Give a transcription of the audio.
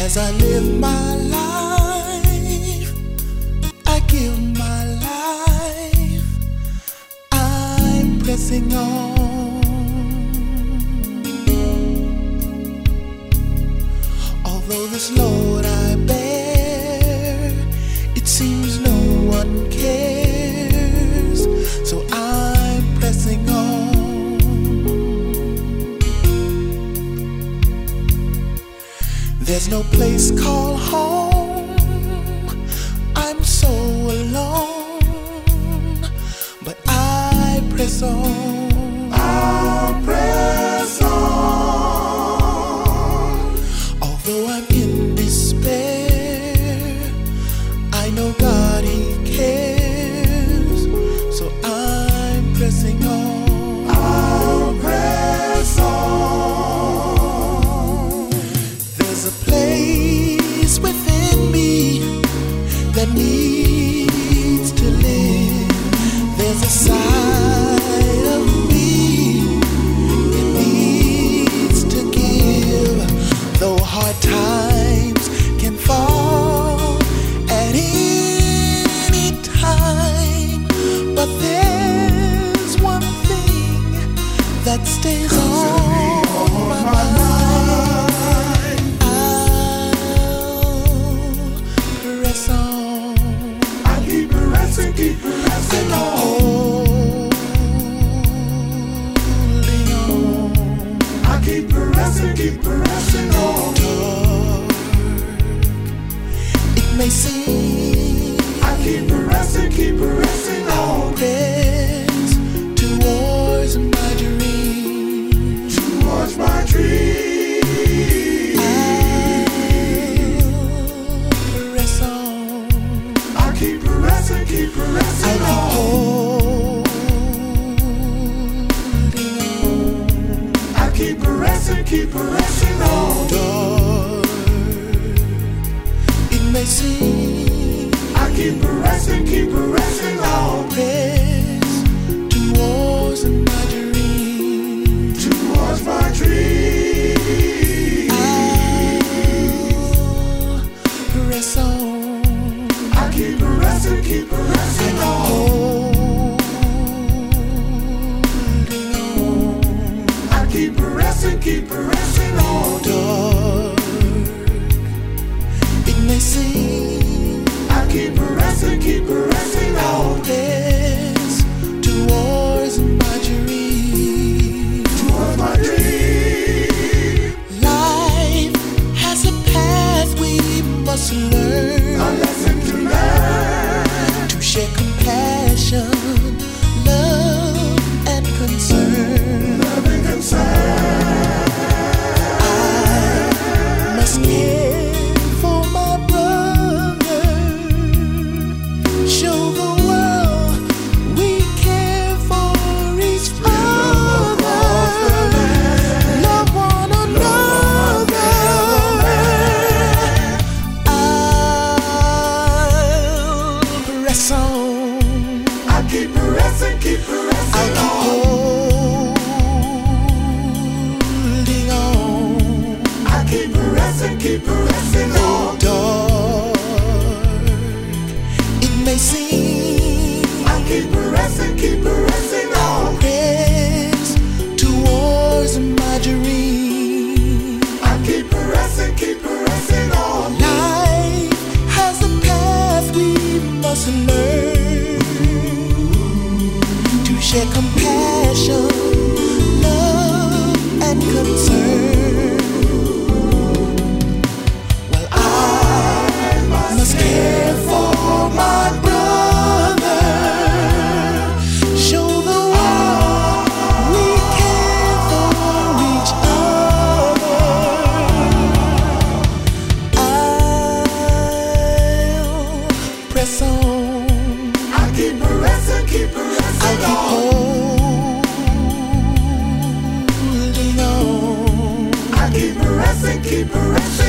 As I live my life, I give my life, I'm pressing on. Although this load I bear, it seems no one cares, so I'm pressing on. There's no place called home, I'm so alone, but I press on. I'll press on. Although I'm in despair, I know God, He cares, so I'm pressing on. I'll press on. There's a place within me that needs to live. There's a side of me that needs to give. Though hard times can fall at any time, but there's one thing that stays on my mind. Keep pressing on. Holding on. I keep pressing on. Dark it may seem, I keep pressing on. Press towards my dream. Towards my dream. I'll press on. I keep pressing on. I keep pressing on. Dark it may seem, I keep pressing on. Press towards my dream. Towards my dream. I'll press on. I keep pressing on. Holding on. I keep pressing on. Dark it may seem, I keep pressing on. Press towards my dream. Towards my dream. Life has a path we must learn. A lesson to learn. To share compassion, love, and concern. Love and concern. I must care for my brother. Show the world we care for each other. Love one another. I'll press on. I keep pressing I'll keep on. holding on. I keep pressing on. Dark it may seem, I keep pressing on. press towards my dream. I keep pressing on. Life has a path we must learn. To share compassion, love, and concern. Well, I must care for my brother. Show the world we care for each other. I'll press on. I keep pressing I'll keep on. holding on. I keep pressing